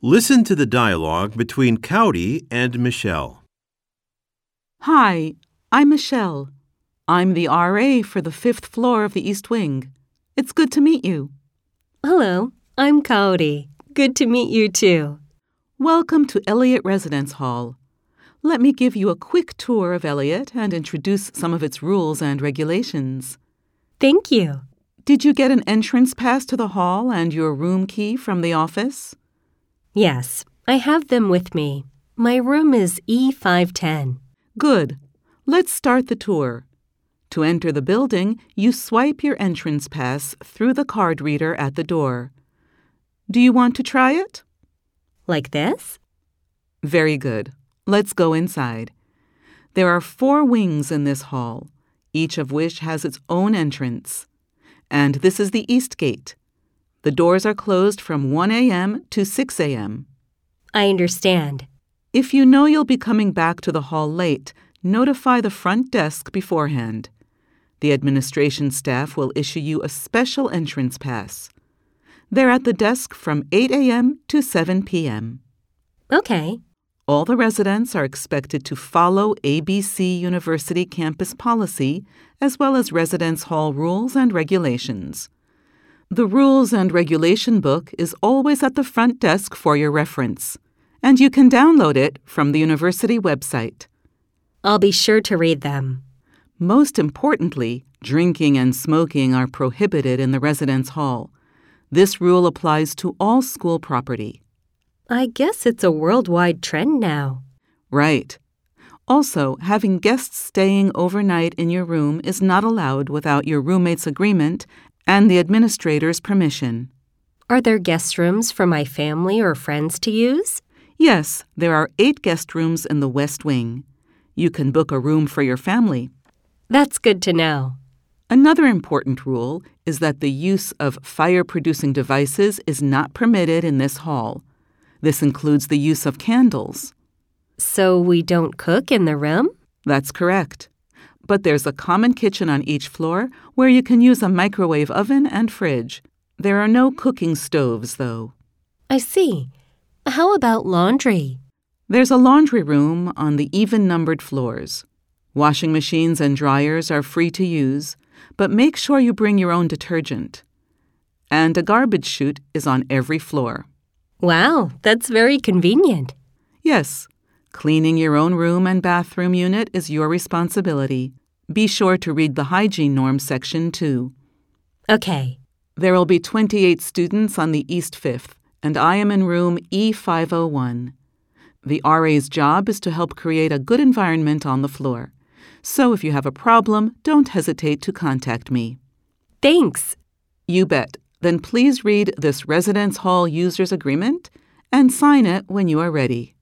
Listen to the dialogue between Cowdy and Michelle. Hi, I'm Michelle. I'm the RA for the 5th floor of the East Wing. It's good to meet you. Hello, I'm Cowdy. Good to meet you too. Welcome to Elliott Residence Hall. Let me give you a quick tour of Elliott and introduce some of its rules and regulations. Thank you. Did you get an entrance pass to the hall and your room key from the office? Yes, I have them with me. My room is E510. Good. Let's start the tour. To enter the building, you swipe your entrance pass through the card reader at the door. Do you want to try it? Like this? Very good. Let's go inside. There are 4 wings in this hall, each of which has its own entrance. And this is the East Gate. The doors are closed from 1 a.m. to 6 a.m. I understand. If you know you'll be coming back to the hall late, notify the front desk beforehand. The administration staff will issue you a special entrance pass. They're at the desk from 8 a.m. to 7 p.m. Okay. All the residents are expected to follow ABC University campus policy as well as residence hall rules and regulations. The rules and regulation book is always at the front desk for your reference, and you can download it from the university website. I'll be sure to read them. Most importantly, drinking and smoking are prohibited in the residence hall. This rule applies to all school property. I guess it's a worldwide trend now. Right. Also, having guests staying overnight in your room is not allowed without your roommate's agreement and the administrator's permission. Are there guest rooms for my family or friends to use? Yes, there are 8 guest rooms in the West Wing. You can book a room for your family. That's good to know. Another important rule is that the use of fire-producing devices is not permitted in this hall. This includes the use of candles. So we don't cook in the room? That's correct. But there's a common kitchen on each floor where you can use a microwave oven and fridge. There are no cooking stoves, though. I see. How about laundry? There's a laundry room on the even-numbered floors. Washing machines and dryers are free to use, but make sure you bring your own detergent. And a garbage chute is on every floor. Wow, that's very convenient. Yes, cleaning your own room and bathroom unit is your responsibility. Be sure to read the hygiene norms section, too. Okay. There will be 28 students on the East 5th, and I am in room E501. The RA's job is to help create a good environment on the floor. So if you have a problem, don't hesitate to contact me. Thanks. You bet. Then please read this Residence Hall Users Agreement and sign it when you are ready.